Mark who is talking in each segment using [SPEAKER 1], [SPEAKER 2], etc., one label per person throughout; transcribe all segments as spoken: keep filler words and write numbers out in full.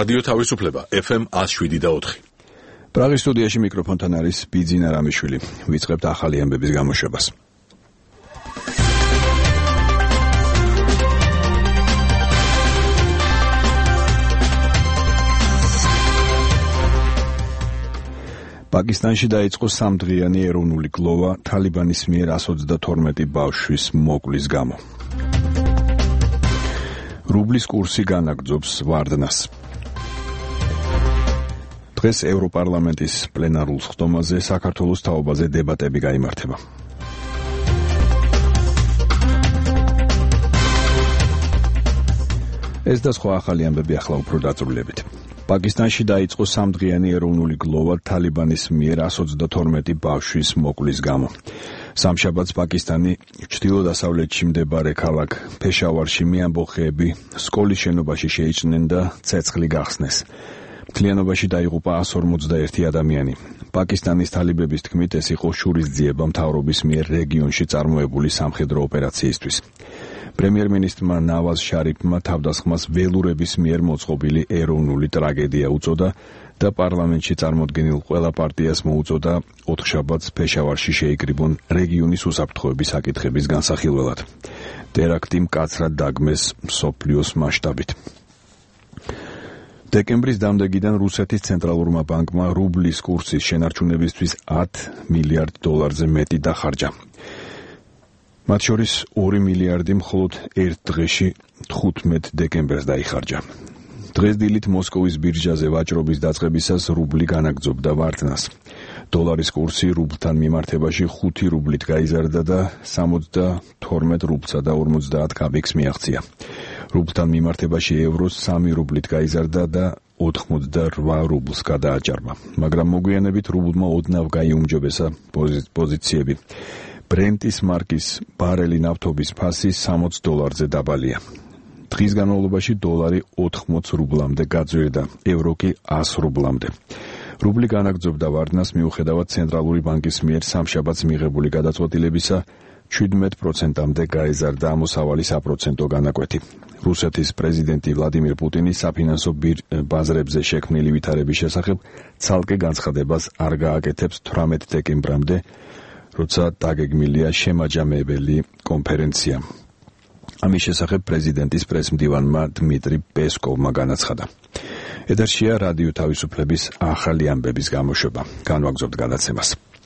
[SPEAKER 1] რადიო თავისუფლება ეფ ემ one oh seven და four.
[SPEAKER 2] პრაღის სტუდიაში მიკროფონთან არის ბიძინა რამიშვილი. ვიწყებთ ახალი ამბების გამოშვებას. პაკისტანში დაიწყო სამდღიანი ეროვნული გლოვა თალიბანის მიერ one hundred twenty-two ბავშვის მოკვლის გამო. რუბლის კურსი განაგრძობს ვარდნას. დღეს ევროპარლამენტის პლენარულ სხდომაზე საქართველოს თაობაზე დებატები გაიმართება. ეს და სხვა ახალი ამბები ახლა უფრო დაწვრილებით. პაკისტანში დაიწყო სამდღიანი ეროვნული გლოვა თალიბანის მიერ one hundred twenty-two ბავშვის მოკვლის გამო. სამშაბათს პაკისტანი ჩრდილო-დასავლეთში მდებარე ქალაქ ფეშავარში მეამბოხეები სკოლის შენობაში შეიჭრნენ და ცეცხლი გახსნეს. მთლიანობაში დაიღუპა one hundred forty-one ადამიანი. პაკისტანის თალიბების თქმით, ეს იყო შურისძიება მთავრობის მიერ რეგიონში წარმოებული სამხედრო ოპერაციისთვის. პრემიერ-მინისტრმა ნავაზ შარიფმა თავდასხმას ველურების მიერ მოწყობილი ეროვნული ტრაგედია უწოდა და პარლამენტში წარმოდგენილ ყველა პარტიას მოუწოდა ოთხშაბათს ფეშავარში შეიკრიბონ რეგიონის უსაფრთხოების საკითხების განსახილველად. ტერაქტი მკაცრად დაგმეს მსოფლიოს მასშტაბით. დეკემბრის დამდეგიდან რუსეთის ცენტრალურმა ბანკმა რუბლის კურსის შენარჩუნებისთვის ten მილიარდ დოლარზე მეტი დახარჯა. მათ შორის two მილიარდი მხოლოდ ერთ დღეში ხუთმეტ დეკემბერს დაიხარჯა. დღეს დილით მოსკოვის ბირჟაზე ვაჭრობის დაწყებისას რუბლი განაგრძობდა ვარდნას. დოლარის კურსი რუბლთან მიმართებაში ხუთი რუბლით გაიზარდა და seventy-two რუბლსა და fifty კაპიკს მიაღწია. რუბლთან მიმართებაში ევროს three რუბლით გაიზარდა და eighty-eight რუბლს გადააჭარბა. მაგრამ მოგვიანებით რუბლმა ოდნავ გაიუმჯობესა პოზიციები. ბრენტის მარკის ბარელი ნავთობის ფასი sixty დოლარზე დაბალია. დღის განმავლობაში დოლარი eighty რუბლამდე გაძვირდა, ევრო კი one hundred რუბლამდე. რუბლი განაგრძობდა ვარდნას მიუხედავად ცენტრალური ბანკის მიერ სამშაბათს მიღებული გადაწყვეტილებისა seventy პროცენტამდე გაეზარდა ამოსავალი საპროცენტო განაკვეთი. რუსეთის პრეზიდენტი ვლადიმირ პუტინი საფინანსო ბაზრებზე შექმნილი ვითარების შესახებ ცალკე განცხადებას არ გააკეთებს eighteen დეკემბრამდე, როცა დაგეგმილია შემაჯამებელი კონფერენცია. ამის შესახებ პრეზიდენტის პრესმდივანმა დმიტრი პესკოვმა განაცხადა. ეთერშია რადიო თავისუფლების ახალი ამბების გამოშვება. განვაგრძობთ გადაცემას.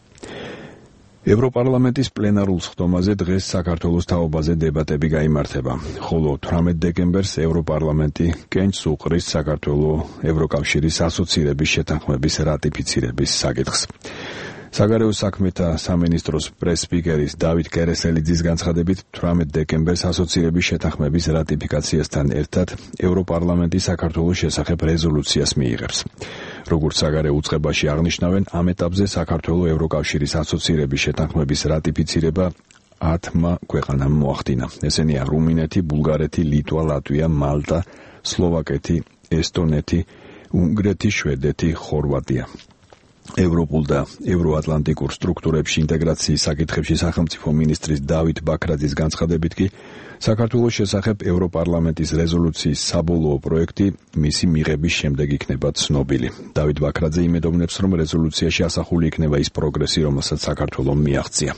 [SPEAKER 2] ევროპარლამენტის პლენარულ სხდომაზე დღეს საქართველოს თაობაზე დებატები გაიმართება, ხოლო eighteen დეკემბერს ევროპარლამენტი კენჭს უყრის საქართველოს ევროკავშირის ასოცირების შეთანხმების რატიფიცირების საკითხს. საგარეო საქმეთა სამინისტროს პრეს-სპიკერის დავით კერესელიძის განცხადებით eighteen დეკემბერს ასოცირების შეთანხმების რატიფიკაციასთან ერთად ევროპარლამენტი საქართველოს შესახებ რეზოლუციას მიიღებს. როგორც საგარეო უწყებაში აღნიშნავენ, ამ ეტაპზე საქართველოს ევროკავშირის ასოცირების შეთანხმების რატიფიცირება ათმა ქვეყანამ მოახდინა. ესენია რუმინეთი, ბულგარეთი, ლიტვა, ლატვია, მალტა, სლოვაკეთი, ესტონეთი, უნგრეთი, შვედეთი, ხორვატია. ევროპულ და ევროატლანტიკურ სტრუქტურებში ინტეგრაციის საკითხებში სახელმწიფო მინისტრის დავით ბაქრაძის განცხადებით კი საქართველოს შესახებ ევროპარლამენტის რეზოლუციის საბოლოო პროექტი მისი მიღების შემდეგ იქნება ცნობილი. დავით ბაქრაძე იმედოვნებს, რომ რეზოლუციაში ასახული იქნება ის პროგრესი, რომელსაც საქართველომ მიაღწია.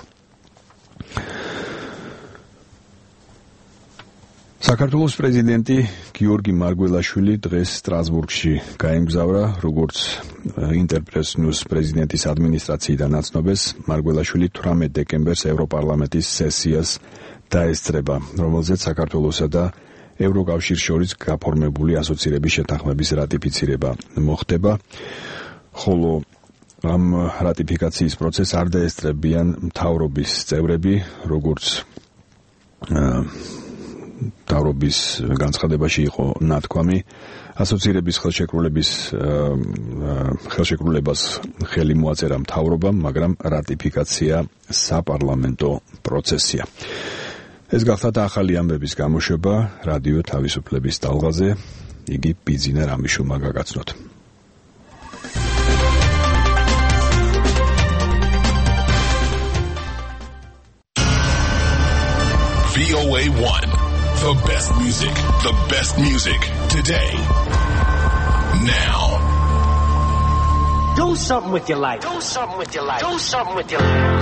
[SPEAKER 2] საქართველოს პრეზიდენტი გიორგი მარგველაშვილი დღეს სტრასბურგში გაემგზავრა, როგორც ინტერპრეს ნიუს პრეზიდენტის ადმინისტრაციიდან აცნობეს, მარგველაშვილი eighteen დეკემბერს ევროპარლამენტის სესიას დაესწრება, რომელზეც საქართველოსა და ევროკავშირს შორის გაფორმებული ასოცირების შეთანხმების რატიფიცირება მოხდება, ხოლო ამ რატიფიკაციის პროცესს არ დაესწრებიან მთავრობის წევრები, როგორც მთავრობის განცხადებაში იყო ნათქვამი, ასოცირების ხელშეკრულების ხელშეკრულებას ხელი მოაწერა მთავრობამ, მაგრამ რატიფიკაცია საპარლამენტო პროცესია. ეს გახლავთ ახალი ამბების გამოშვება რადიო თავისუფლების ტალღაზე, იგი ბიძინა რამიშვილმა გაგაცნოთ.
[SPEAKER 3] V O A one. The best music, the best music today.
[SPEAKER 1] now.
[SPEAKER 3] Do something with your life. Do something with your life. Do something with your life.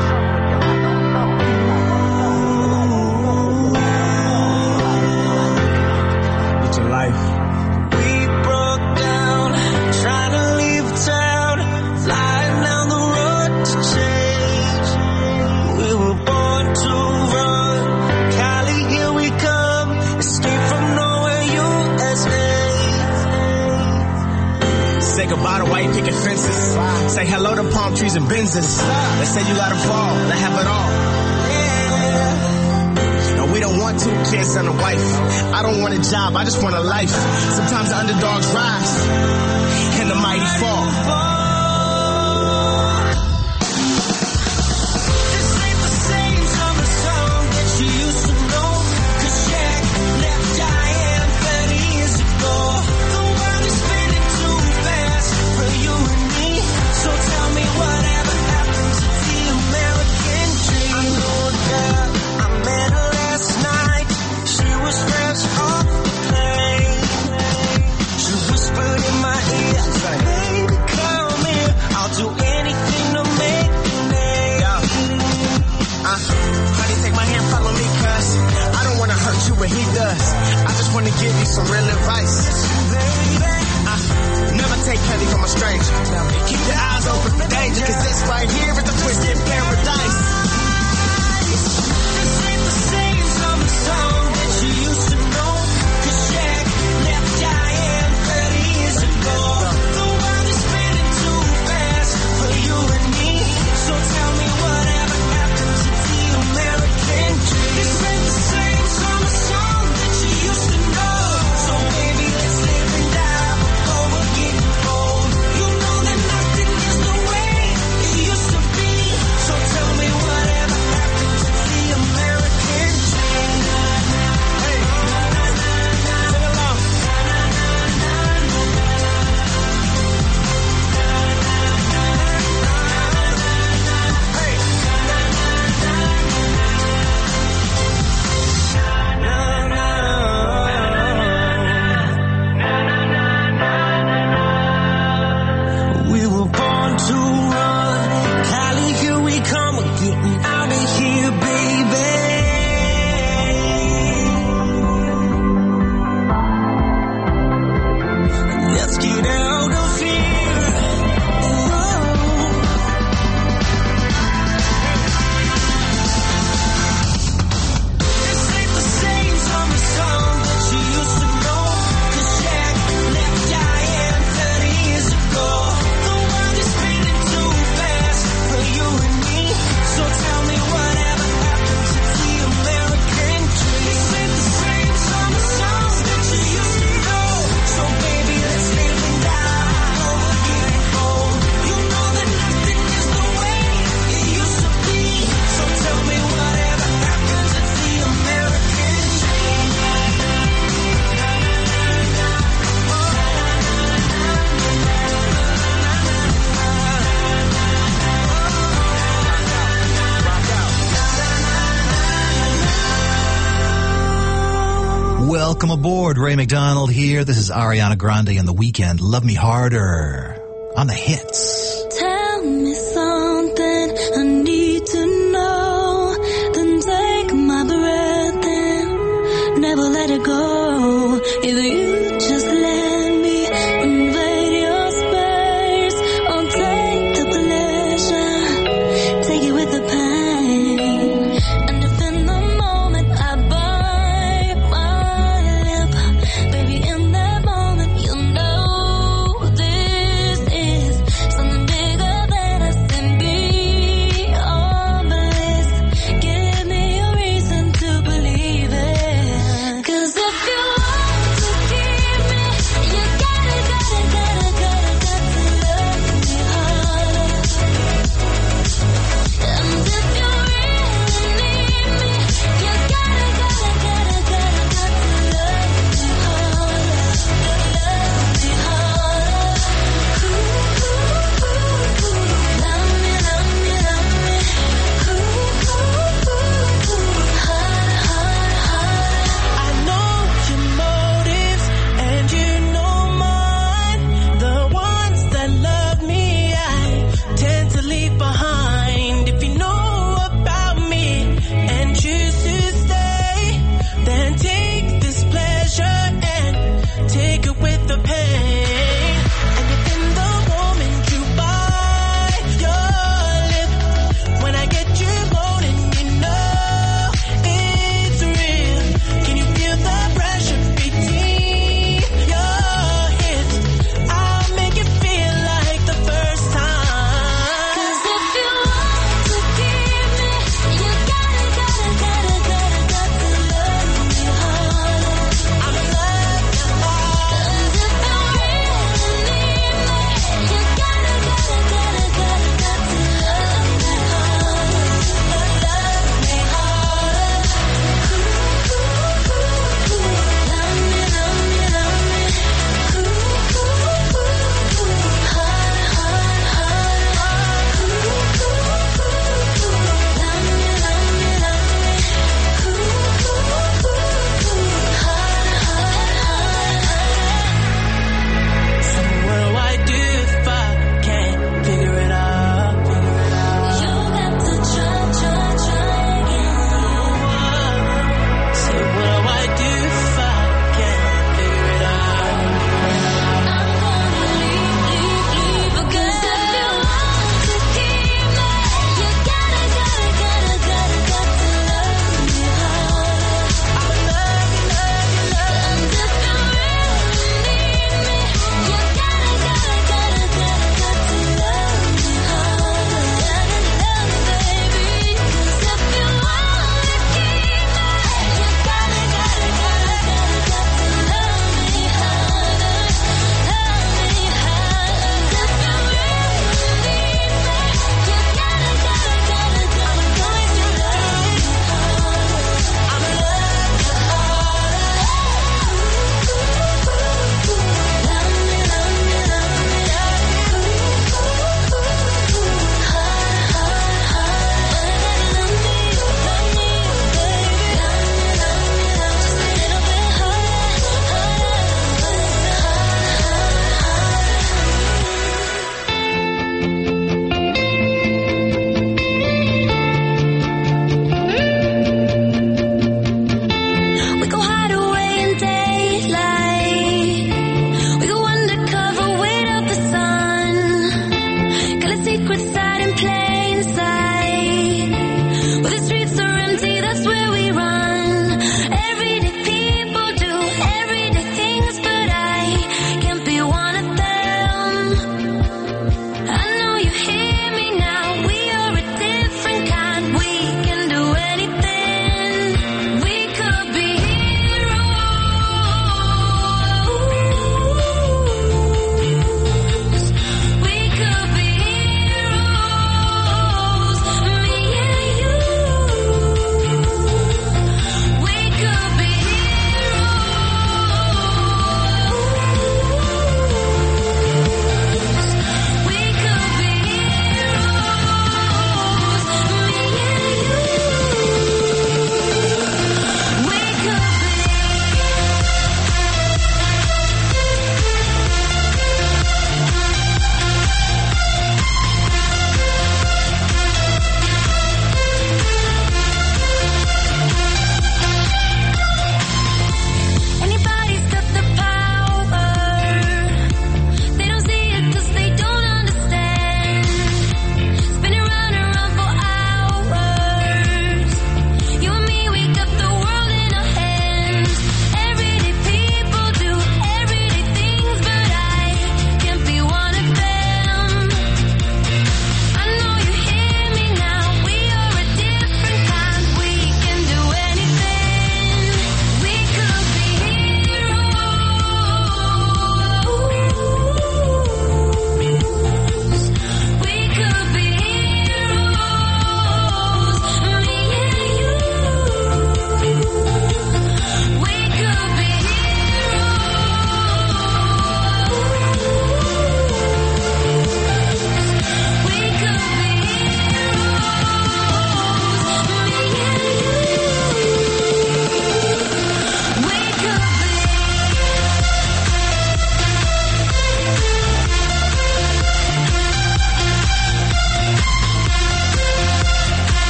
[SPEAKER 3] With your life.
[SPEAKER 4] We broke down, trying to leave town, flying down the road to change. We were born to run, Cali, here we come, escape from nowhere, U S A.
[SPEAKER 5] Say goodbye to white picket fences. Say hello to palm trees and Benzes. They say you gotta fall, they have it all. No, we don't want two kids and a wife. I don't want a job, I just want a life. Sometimes the underdogs rise and the mighty fall.
[SPEAKER 4] This ain't the same summer song that you used to know, 'cause Jack left Diane thirty years ago. The world is spinning too fast for you and me, so tell me whatever happens to the American dream. I know a girl, I met her last night. She was fresh off the plane. She whispered in my ear, baby, come here, I'll do anything to make you name.
[SPEAKER 5] Uh, honey, take my hand, follow me, cuz I don't wanna hurt you, but he does. I just wanna give you some real advice. Uh, never take candy from a stranger. Keep your eyes open for danger, 'cause this right here is the twisted paradise.
[SPEAKER 4] This ain't the same summer song that you used to know, 'cause Jack left Diane thirty years ago. The world is spinning too fast for you and me, so tell me whatever happened to the American dream. This ain't the same summer song that you used to know, so baby, let's live and die before we're getting old. You know that nothing is the way it used to be, so tell me whatever happened to the American dream.
[SPEAKER 5] Hey, sing along. Hey,
[SPEAKER 4] We were born to run, Cali, here we come, we're getting out of here, baby. Let's get out of here. Whoa. This ain't the same summer song that you used to know, 'cause Jack left Diane thirty years ago. The world is spinning too fast for you and me, so tell me whatever happened to the American dream. This ain't the same summer song that you used to know, so baby, let's live and die before we're getting old. You know that nothing is the way it used to be, so tell me whatever happened to the American dream.
[SPEAKER 6] Welcome aboard, Ray McDonald here. This is Ariana Grande and The Weeknd. Love Me Harder on the hits.
[SPEAKER 7] Tell me something I need to know. Then take my breath in, never let it go. If you just let me invade your space, I'll take the pleasure, take it with the pain. And if in the moment I bite my lip, baby, in that moment you'll know this is something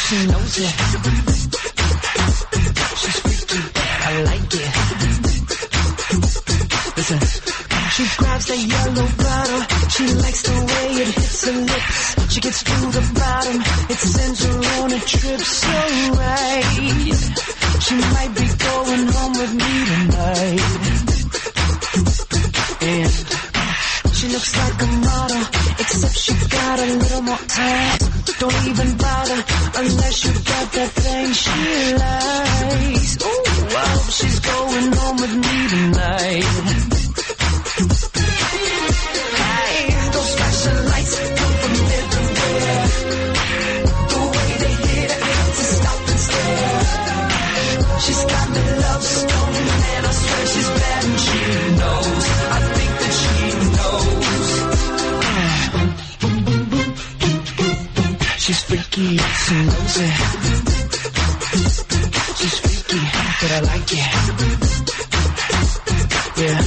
[SPEAKER 4] she knows it. She's freaky, I like it. Listen. She grabs the yellow bottle. She likes the way it hits her lips. She gets to the bottom. It sends her on a trip so right. She might be going home with me tonight. And she looks like a model, except she got a little more ass. Don't even bother unless you got that thing she likes. Ooh, I hope she's going home with me tonight. Hey, those flashing lights come from everywhere. The way they hit, I have to stop and stare. She's got me love stone, and I swear she's bad and she knows. I think that she knows. She's freaky, she knows it. She's freaky, but I like it. Yeah.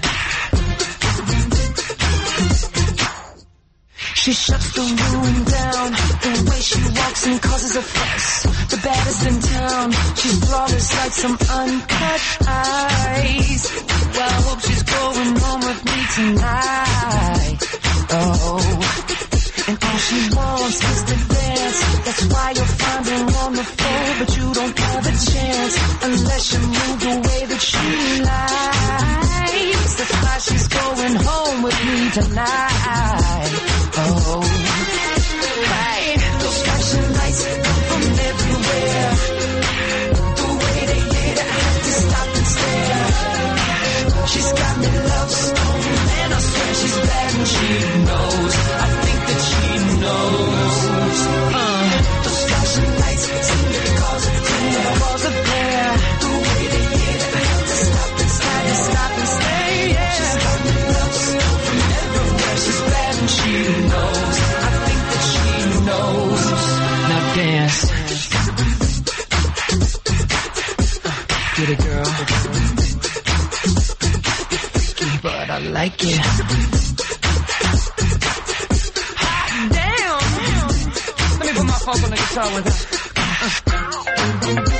[SPEAKER 4] She shuts the room down. The way she walks and causes a fuss. The baddest in town. She's flawless like some uncut ice. Well, I hope she's going home with me tonight. Oh. And all she wants is to dance. That's why you'll find her on the floor. But you don't have a chance unless you move the way that she likes. That's why she's going home with me tonight. Oh, hey, those flashing lights come from everywhere. The way they hit, I have to stop and stare. She's got me love stone, and I swear she's bad and she knows. I think that she knows. Uh, those flashing lights seem to cause a flare, cause a flare. The way they hit, I have to stop and stop and stop and stay. Yeah. She's got me love stone from everywhere. She's bad and she knows. I think that she knows. Now dance. Uh, get it, girl. Freaky, but I like it. Hot damn. Let me put my funk on the guitar with her. Uh.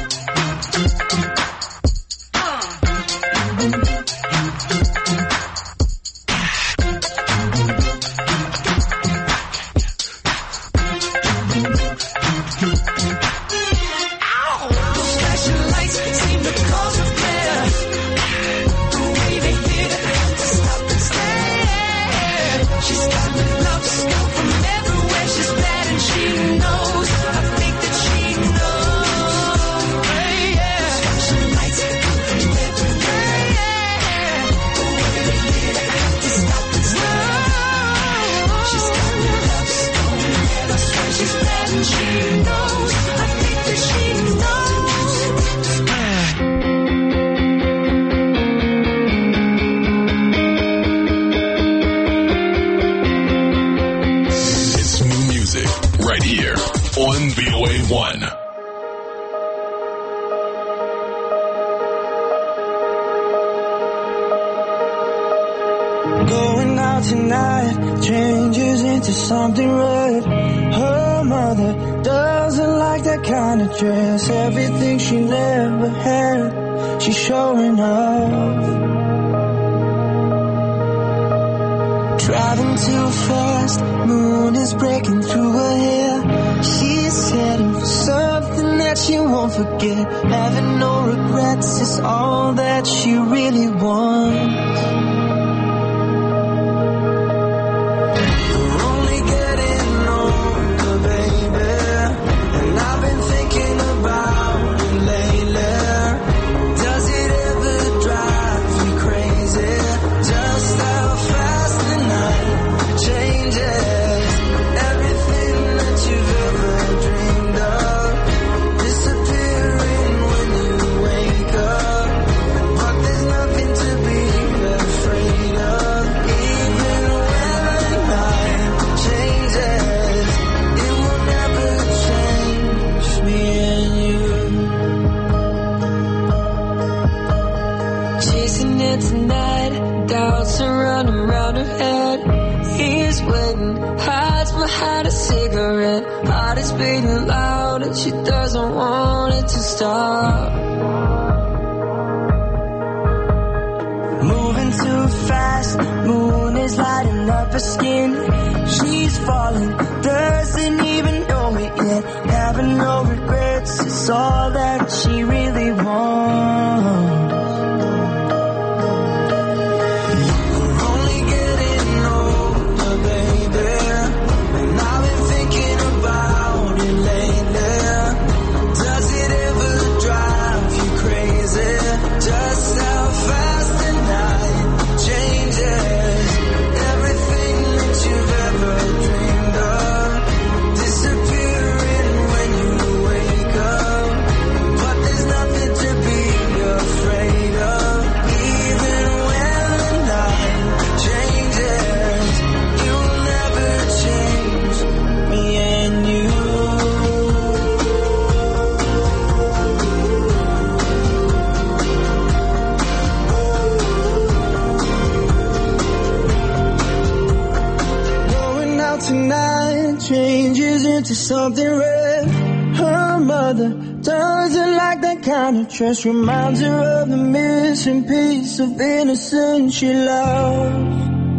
[SPEAKER 8] Going out tonight changes into something red. Her mother doesn't like that kind of dress. Everything she never had, she's showing off. Driving too fast, moon is breaking through her hair. She's heading for something that she won't forget. Having no regrets is all that she really wants.
[SPEAKER 9] Friend.
[SPEAKER 8] doesn't want it to stop. Moving too fast, moon is lighting up her skin. She's falling, doesn't even know it yet. Having no regrets, it's all that she really wants. Into something red. Her mother doesn't like that kind of dress. Reminds her of the missing piece of innocence she loves.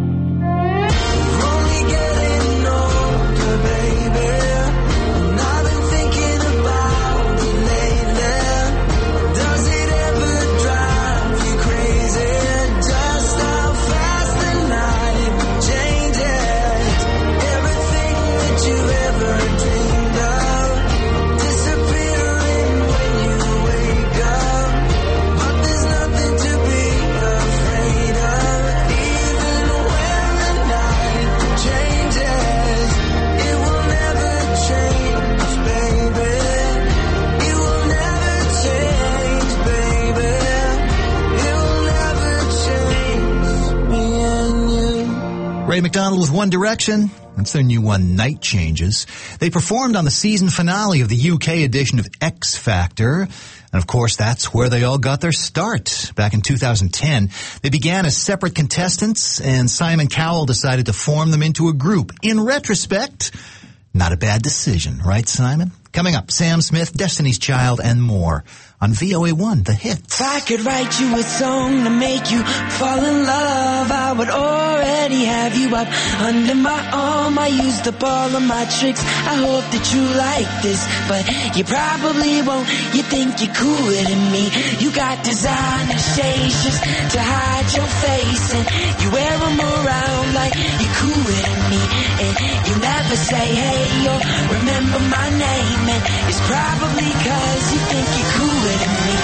[SPEAKER 6] Ray McDonald with One Direction. That's their new one, Night Changes. They performed on the season finale of the U K edition of X Factor. And of course, that's where they all got their start. Back in two thousand ten, they began as separate contestants, and Simon Cowell decided to form them into a group. In retrospect, not a bad decision, right, Simon? Coming up, Sam Smith, Destiny's Child, and more on V O A one, The Hits.
[SPEAKER 8] If I could write you a song to make you fall in love, I would already have you up under my arm. I used up all of my tricks, I hope that you like this, but you probably won't. You think you're cooler than me. You got designer shades just to hide your face, and you wear them around like you're cooler than me. And you never say hey or remember my name, and it's probably cause you think you're cooler than me.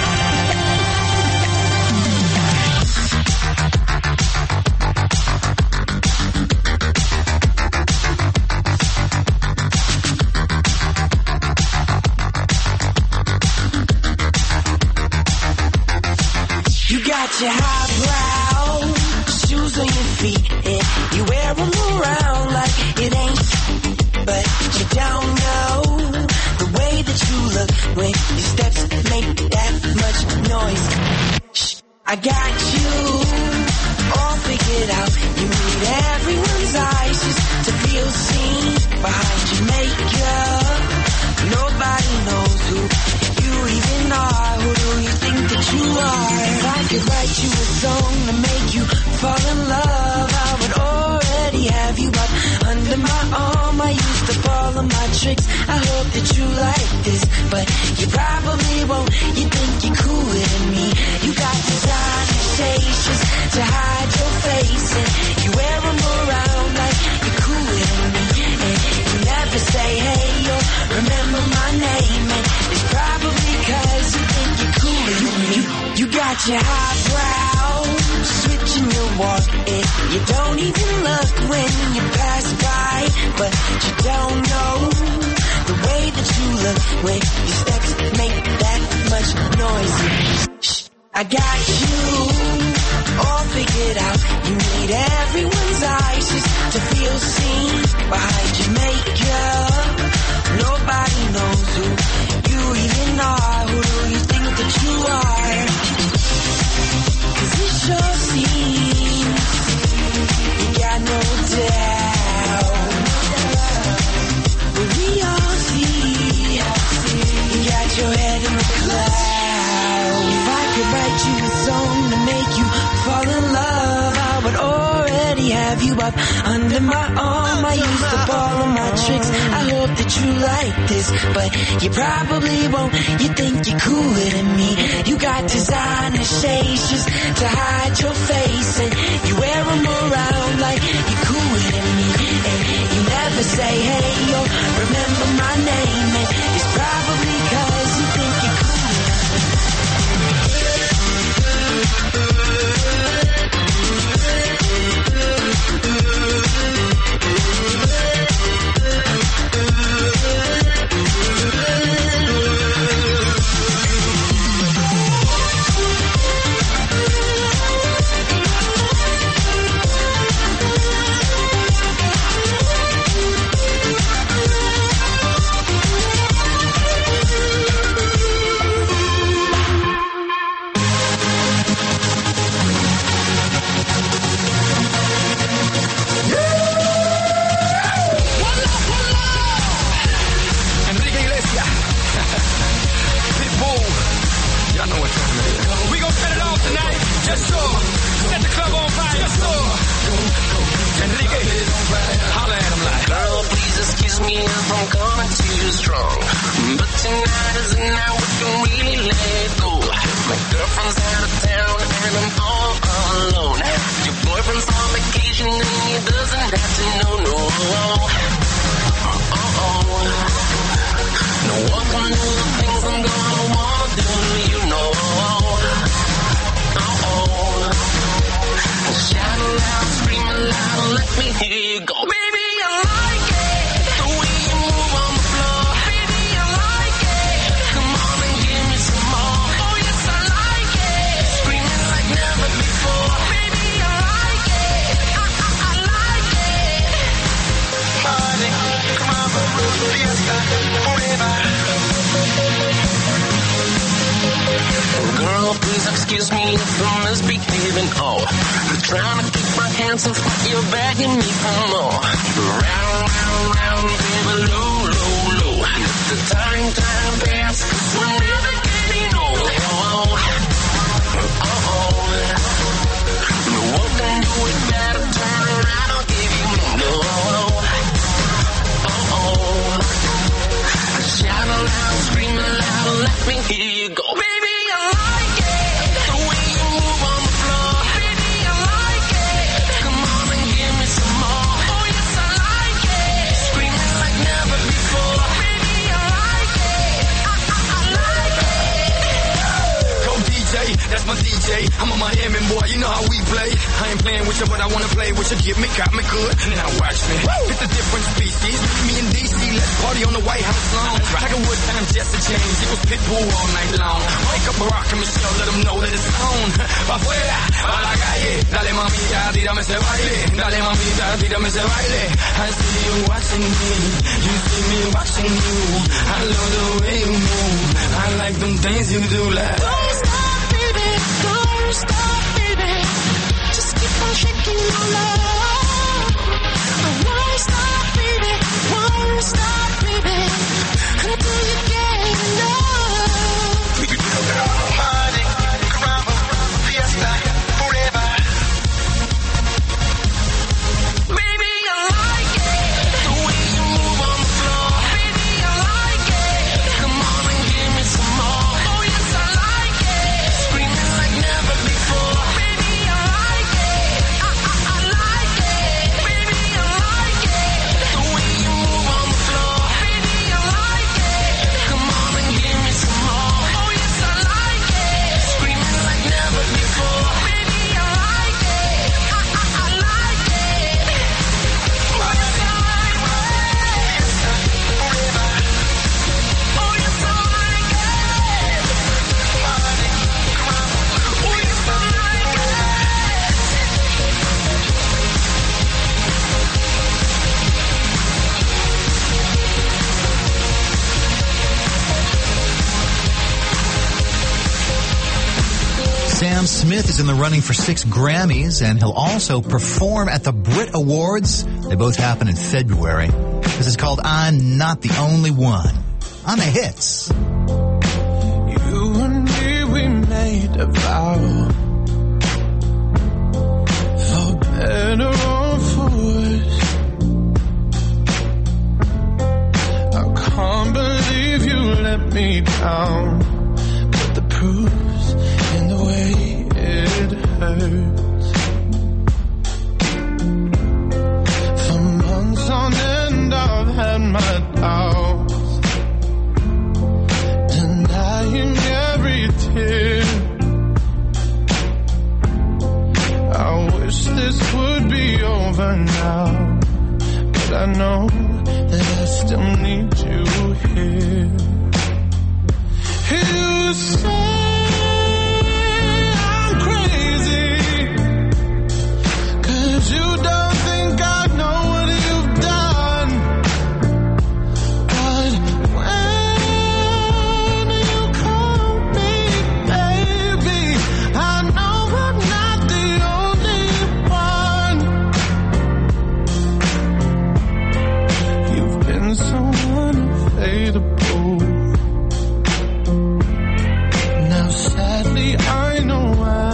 [SPEAKER 8] You got your highbrow shoes on your feet, and you wear them around like it ain't, but you don't know the way that you look when your steps make that much noise. Shh, I got you all figured out. You need everyone's eyes just to feel seen behind your makeup. Nobody knows who you even are. Who do you think that you are? If I could write you a song to make you fall in love, I would already have you up under my arm. I used to follow my tricks, I hope that you like this, but you probably won't. You think you're cooler than me. You got designer shades just to hide your face, and you wear them around like you're cooler than me. And you never say hey or remember my name, and it's probably cause you think you're cooler than me. You got your highbrow switching your walk, and you don't even look when you pass by, but you don't know the way that you look when your steps make that much noise. Shh, I got you all figured out. You need everyone's eyes just to feel seen behind your makeup. Nobody knows who you even are. Who do you think that you are? Cause it sure seems you got no doubt. But we all see got your head in the clouds. If I could write you a song to make you fall in love, I would already have you up under my arm. I used up all of my tricks. I hope that you like this, but you probably won't. You think you're cooler than me. You got designer shades just to hide your face, and you wear them around like you're cooler than me. And you never say, hey, yo, remember my name. And it's probably cause you think you're cooler.
[SPEAKER 6] Sam Smith is in the running for six Grammys, and he'll also perform at the Brit Awards. They both happen in February. This is called I'm Not the Only One on the Hits.
[SPEAKER 9] let me down, but the proof's in the way it hurts. For months on end I've had my doubts, denying every tear. I wish this would be over now, but I know that I still need you here. You say I'm crazy, 'cause you don't think I know what you've done. But when you call me baby, I know I'm not the only one. You've been so unfadable. Now sadly I know why.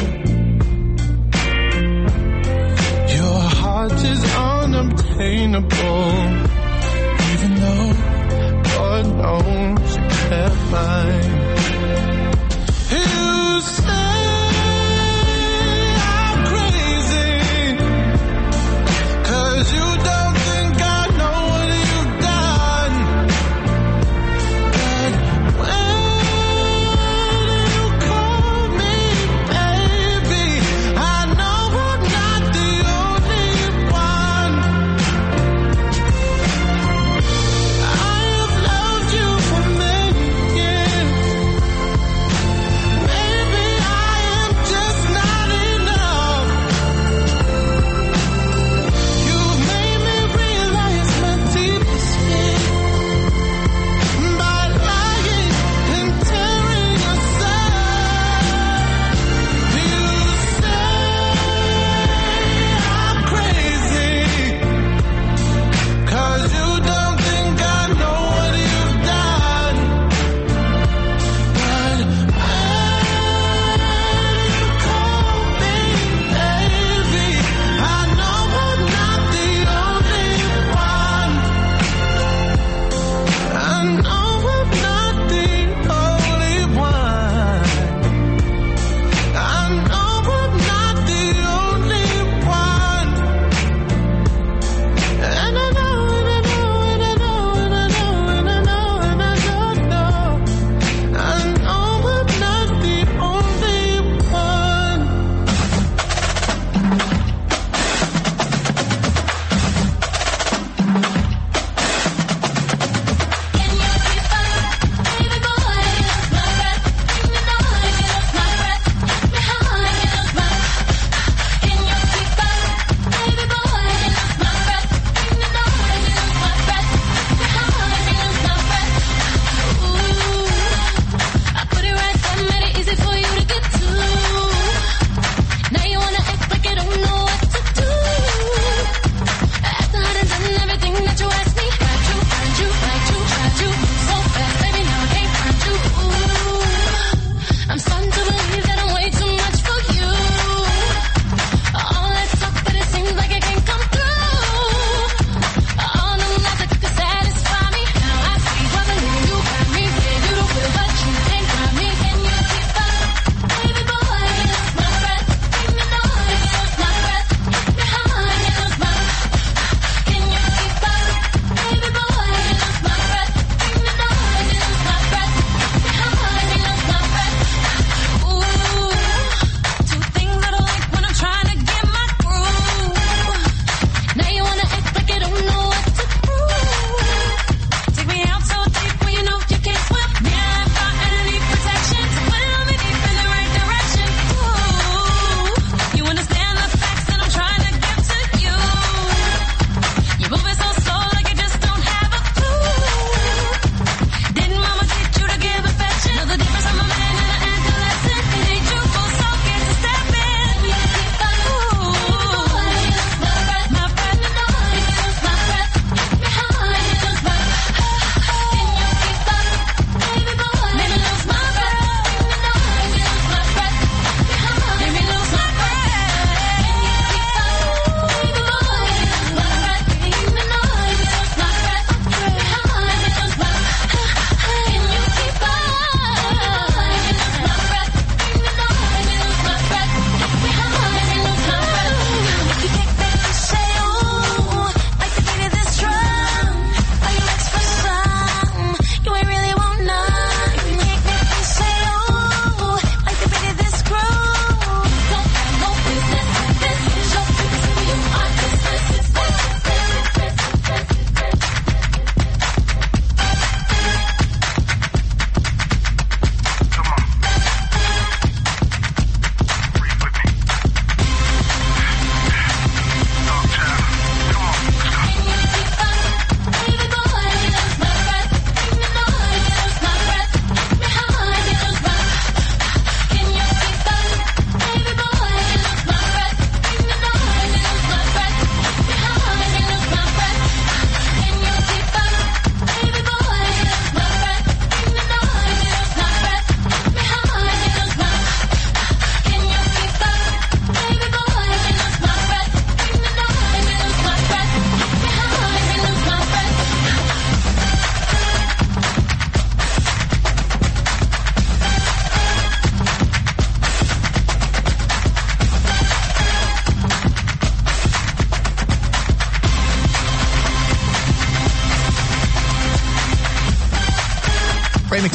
[SPEAKER 9] Your heart is unobtainable, even though God knows you kept mine. You say I'm crazy, 'cause you don't think I know what you've done. But when you call me baby, I know I'm not the only one. I have loved you for many years,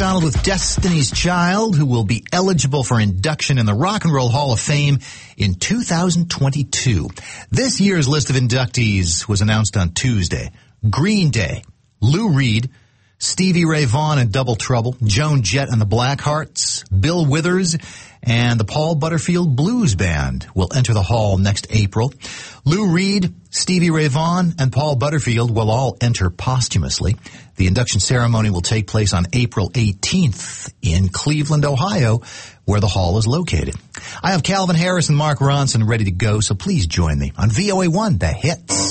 [SPEAKER 6] McDonald with Destiny's Child, who will be eligible for induction in the Rock and Roll Hall of Fame in two thousand twenty-two. This year's list of inductees was announced on Tuesday. Green Day, Lou Reed, Stevie Ray Vaughan and Double Trouble, Joan Jett and the Blackhearts, Bill Withers, and the Paul Butterfield Blues Band will enter the hall next April. Lou Reed, Stevie Ray Vaughan, and Paul Butterfield will all enter posthumously. The induction ceremony will take place on April eighteenth in Cleveland, Ohio, where the hall is located. I have Calvin Harris and Mark Ronson ready to go, so please join me on V O A one, The Hits.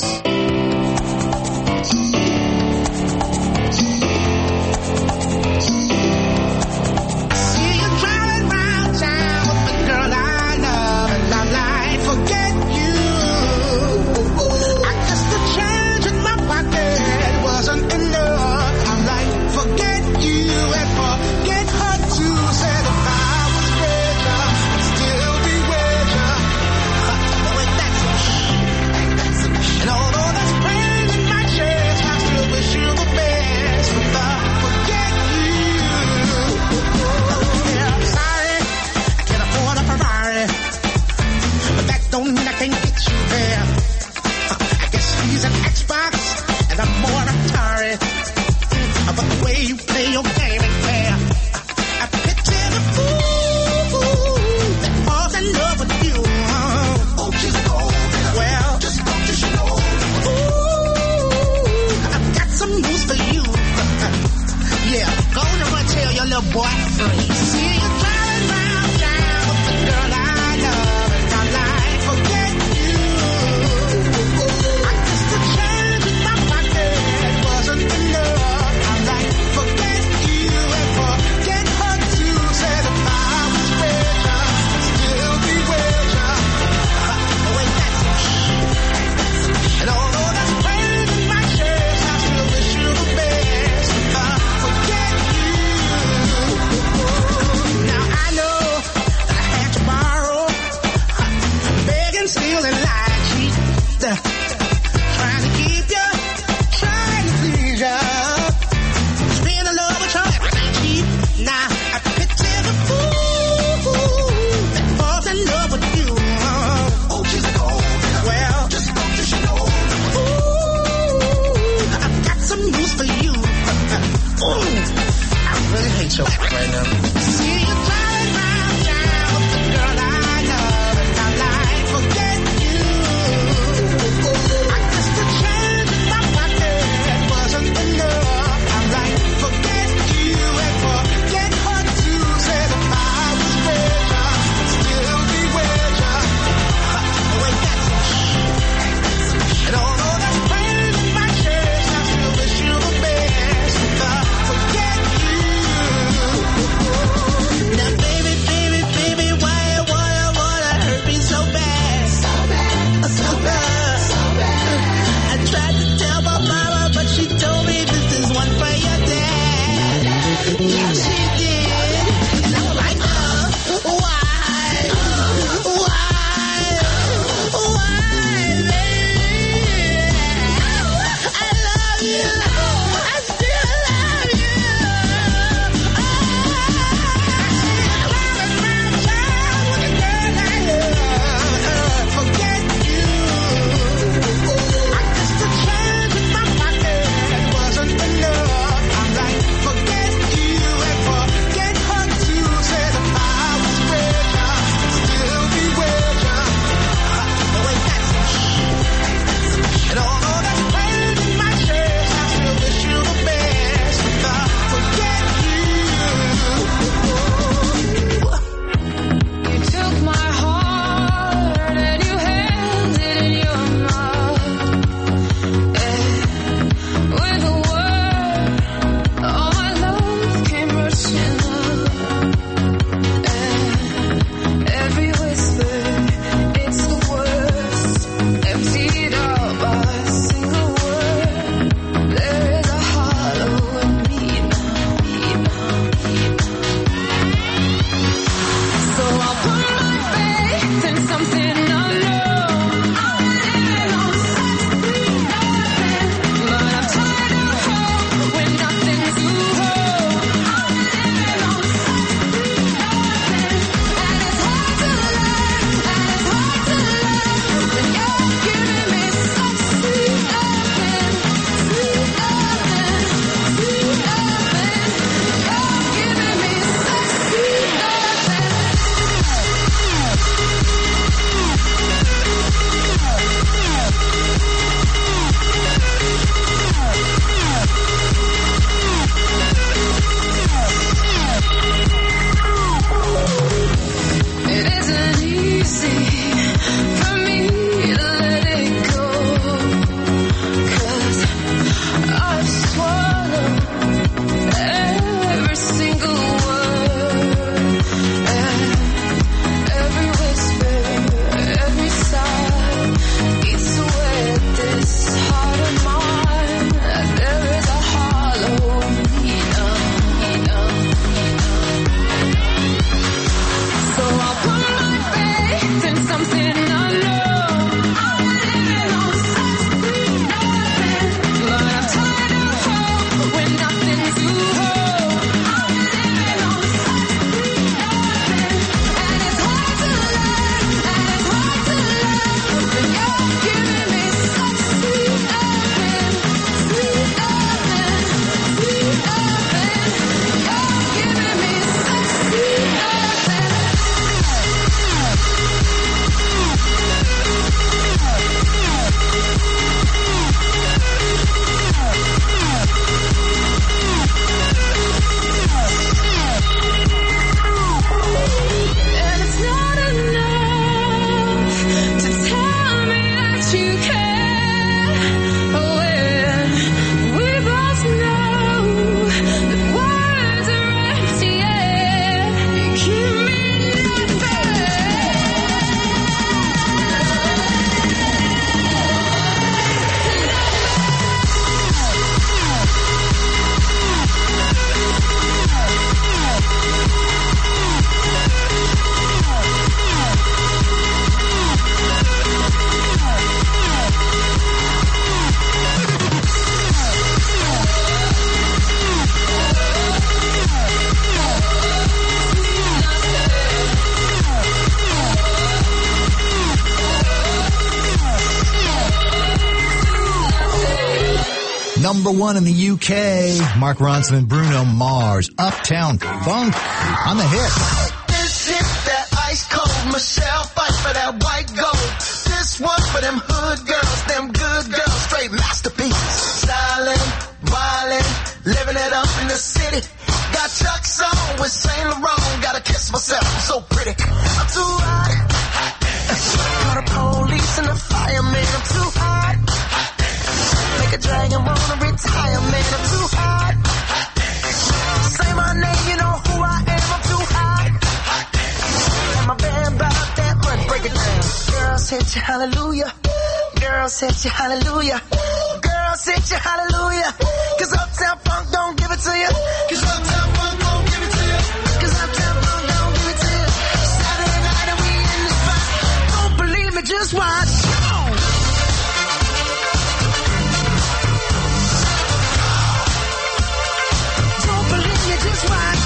[SPEAKER 6] number one in the U K. Mark Ronson and Bruno Mars, Uptown Funk on the hit.
[SPEAKER 5] This hit that ice cold. Michelle fight for that white gold. This one for them hood girls, them good girls, straight masterpiece. Stylin', wildin', living it up in the city. Got Chuck's on with Saint Laurent. Gotta kiss myself, I'm so pretty. I'm too hot. Call the police and the fireman. I'm too hot. Make a dragon wanna retire, man. I'm too hot. Say my name, you know who I am. I'm too hot. And my band bought that money. Break it down. Girls hit you, hallelujah. Girls hit you, hallelujah. Girls hit you, hallelujah. Cause Uptown Funk don't give it to you. Cause Uptown Funk don't give it to you. Cause Uptown Funk don't give it to you. Saturday night and we in the spot. Don't believe me, just watch. Don't believe me, just watch.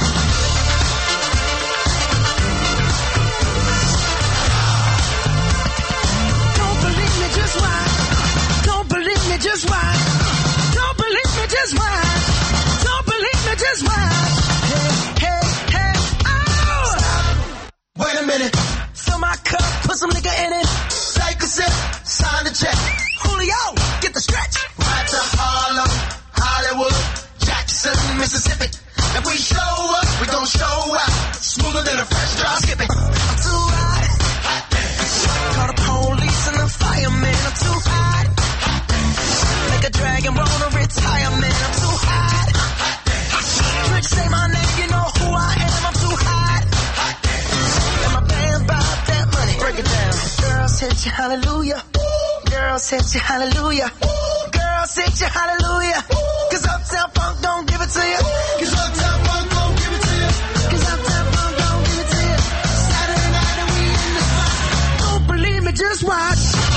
[SPEAKER 5] Don't believe me, just watch. Don't believe me, just watch. Don't believe me, just watch. Don't believe me, just watch. Hey, hey, hey, oh! Stop. Wait a minute. Fill my cup, put some nigga in it. Take a sip, sign the check. Julio, get the stretch. Right to Harlem, Hollywood, Jackson, Mississippi. If we show up, we gon' show out. Smoother than a fresh drop skipping. I'm too hot. Call the police and the fireman. I'm too hot. Make a dragon wanna retire, man. I'm too hot. Trick say my name, you know who I am. I'm too hot. And my band bought that money. Break it down. Girls hit you, hallelujah. Girls hit you, hallelujah. Girls hit you, hallelujah. Cause Uptown Funk don't give it to you. Cause Uptown Funk don't give it to you. Cause Uptown Funk don't give it to you. Saturday night and we in the spot. Don't believe me, just watch.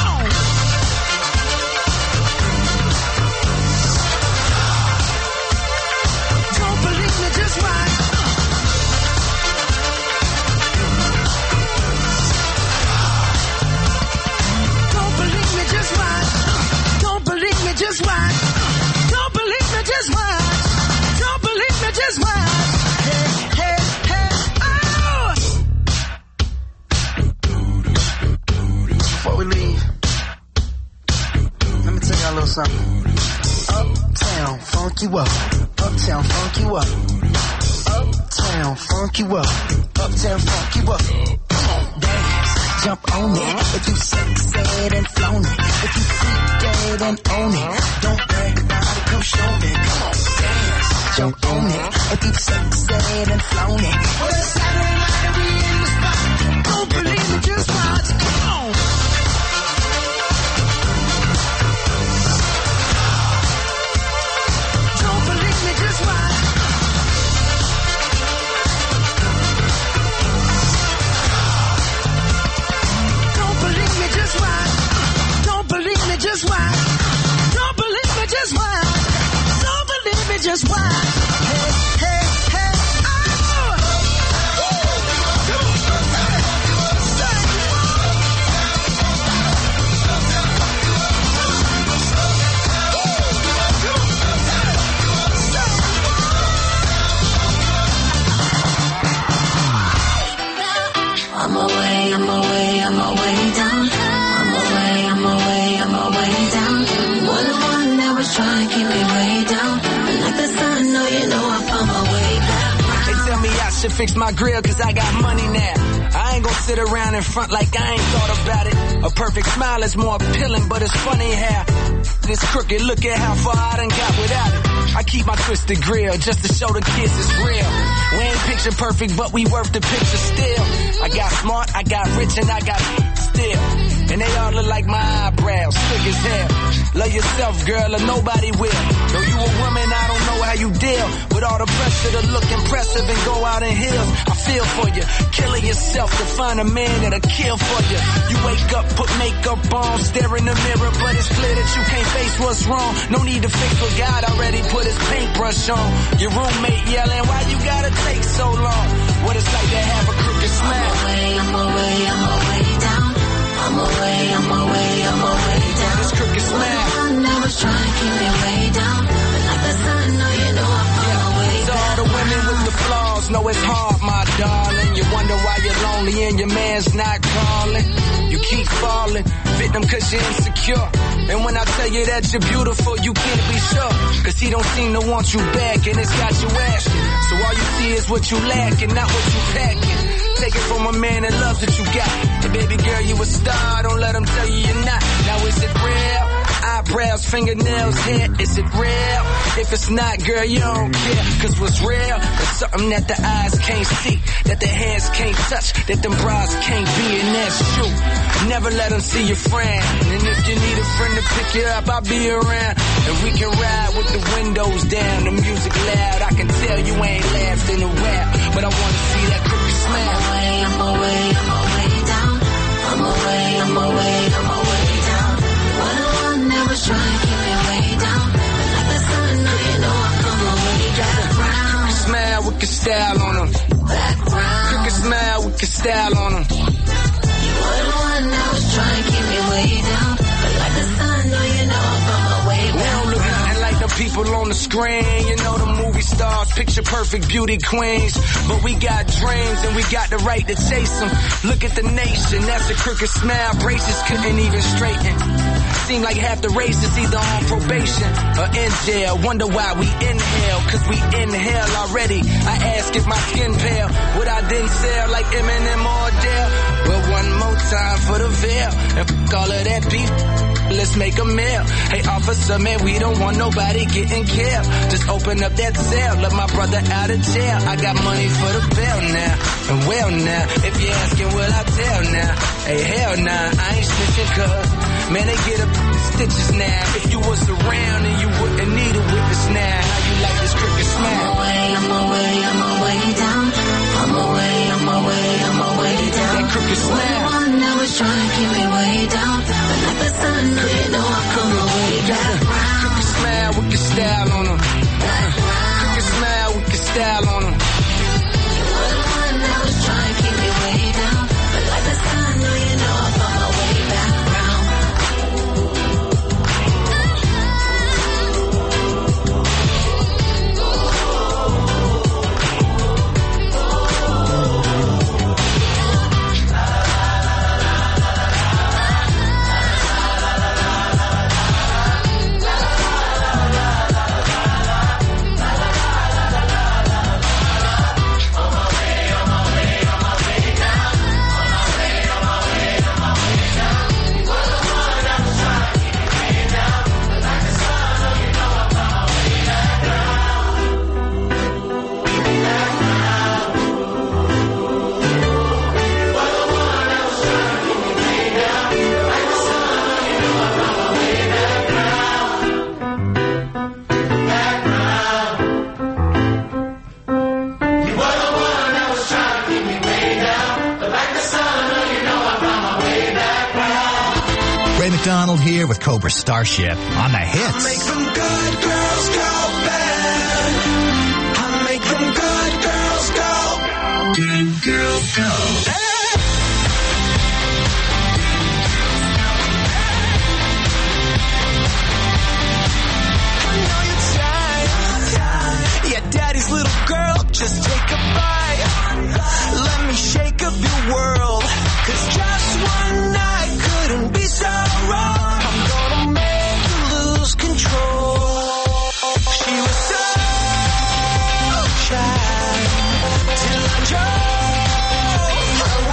[SPEAKER 5] Don't believe me, just watch. Don't believe me, just watch. Don't believe me, just watch. Don't believe me, just watch. Don't believe me, just watch. Hey, hey, hey, oh! Before we leave, let me tell y'all a little something. Uptown, funk you up. Uptown, funk you up. Uptown, funk you up. Uptown, funk you up. Come on, dance, jump on it. If you sexed and flown it. If you freak dead and own it. Don't brag about it, come show me. Come on, dance, jump on it. If you sexed and flown it. Well, it's Saturday night and we in the spot. Don't believe me, just watch. Come on. Don't believe me, just watch. Don't believe me, just watch. Don't believe me, just watch. Don't believe me, just watch. Don't believe me, just watch. Hey, hey, hey, oh!
[SPEAKER 7] I'm away, I'm away, I'm away down. I'm away, I'm away, I'm away down. One the one that was trying to keep me way down. And like the sun, no, you know I found my way back.
[SPEAKER 10] They tell me I should fix my grill cause I got money now. I ain't gonna sit around in front like I ain't thought about it. A perfect smile is more appealing, but it's funny how this crooked, look at how far I done got without it. I keep my twisted grill just to show the kids it's real. We ain't picture perfect, but we worth the picture still. I got smart, I got rich, and I got still. And they all look like my eyebrows, thick as hell. Love yourself, girl, or nobody will. Though you a woman, I don't know how you deal with all the pressure to look impressive and go out in heels. I feel for you, killing yourself to find a man that'll kill for you. You wake up, put makeup on, stare in the mirror, but it's clear that you can't face what's wrong. No need to fix what God already put his paintbrush on. Your roommate yelling, why you gotta take so long? What it's like to have a crooked smile.
[SPEAKER 7] I'm away, I'm away, I'm away down. I'm away, I'm away, I'm away down.
[SPEAKER 10] This crooked smile.
[SPEAKER 7] One that was trying to keep me way down.
[SPEAKER 10] my darling. You wonder why you're lonely and your man's not calling. You keep falling, victim cause you're insecure. And when I tell you that you're beautiful, you can't be sure. Cause he don't seem to want you back and it's got you asking. So all you see is what you lack and not what you packing. Take it from a man that loves what you got. Hey baby girl, you a star, don't let him tell you you're not. Now is it real? Eyebrows, fingernails, hair, is it real? If it's not, girl, you don't care. Cause what's real is something that the eyes can't see, that the hands can't touch, that them bras can't be, and that's true. Never let them see your friend. And if you need a friend to pick you up, I'll be around. And we can ride with the windows down, the music loud. I can tell you ain't laughed in a while, but I wanna see that crooked smile.
[SPEAKER 7] I'm away, I'm away down. I'm away, I'm away, I'm away down. What the one that was trying to keep me way down. But like the sun, now you know I come away background.
[SPEAKER 10] Crooked smile with your style on them.
[SPEAKER 7] Background.
[SPEAKER 10] Crooked smile with your style on them.
[SPEAKER 7] You were the one that was trying to keep me way down. But like the sun, now you know I come away
[SPEAKER 10] We
[SPEAKER 7] background.
[SPEAKER 10] don't look nothing like the people on the screen. You know the movie stars, picture perfect beauty queens. But we got dreams and we got the right to chase them. Look at the nation, that's a crooked smile. Braces couldn't even straighten. Seem like half the race is either on probation or in jail. Wonder why we inhale, cause we inhale already. I ask if my skin pale, would I then sell like Eminem or Adele? Well, one more time for the veil, and f*** all of that beef, let's make a meal. Hey officer, man, we don't want nobody getting killed. Just open up that cell, let my brother out of jail. I got money for the bail now, and well now, if you're asking, will I tell now? Hey, hell nah, I ain't snitching cause, man, they get up stitches now. If you was around and you wouldn't need a witness now. How you like this crooked smile?
[SPEAKER 7] I'm away, I'm away, I'm away down. I'm away, I'm away, I'm away down.
[SPEAKER 10] That crooked smile.
[SPEAKER 7] The one that was trying to keep me way down. But like the sun, now you know I come away background.
[SPEAKER 10] Crooked smile with your style on them. Crooked smile with your style on them.
[SPEAKER 7] You were the one that was trying to keep me way down. But like the sun, now you know I come away background.
[SPEAKER 6] McDonald here with Cobra Starship on the hits.
[SPEAKER 8] Make them good girls go bad. I make them good girls go. Good girls go. I know you're tired. Yeah, daddy's little girl, just take a bite. Let me shake up your world. Cause just one night couldn't be so wrong. I'm gonna make you lose control. She was so shy till I drove her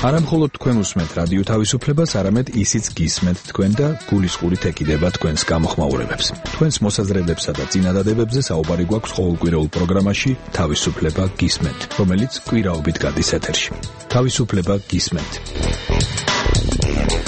[SPEAKER 2] არა მხოლოდ თქვენ უსმენთ რადიო თავისუფლებას, არამედ ისიც გისმენთ თქვენ და გულისხმობით ეკიდება თქვენს გამოხმაურებებს. თქვენს მოსაზრებებსა და წინადადებებზე საუბარი გვაქვს ყოველკვირეულ პროგრამაში თავისუფლება გისმენთ, რომელიც კვირაობით გადის ეთერში. თავისუფლება გისმენთ.